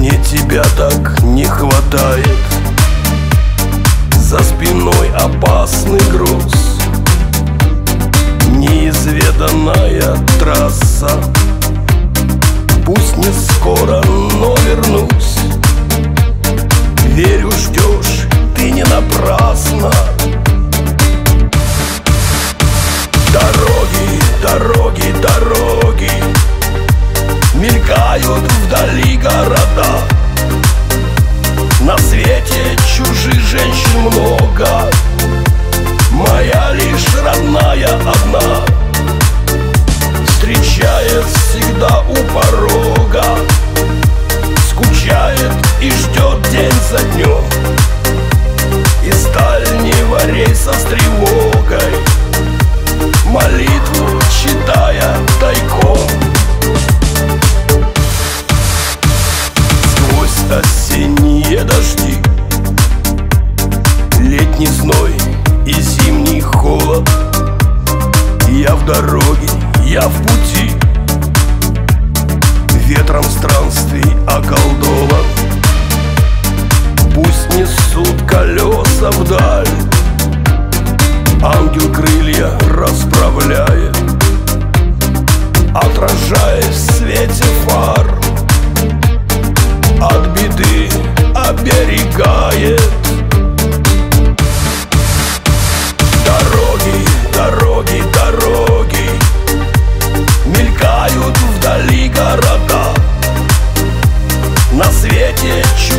Мне тебя так не хватает. За спиной опасный груз, неизведанная трасса. Пусть не скоро, но вернусь. Верю, ждешь ты не напрасно. Дороги, дороги, дороги, мелькают вдали города. На свете чужих женщин много, моя лишь родная одна. Встречает всегда у порога, скучает и ждет день за днем. Из дальнего рейса с тревогой молитву читая тайком. Сквозь осенние дожди, летний зной и зимний холод, я в дороге, я в пути, ветром странствий околдован. Пусть несут колеса вдаль, ангел крылья расправляет, отражаясь в свете фар, от беды оберегает. Дороги, дороги, дороги, мелькают вдали города. На свете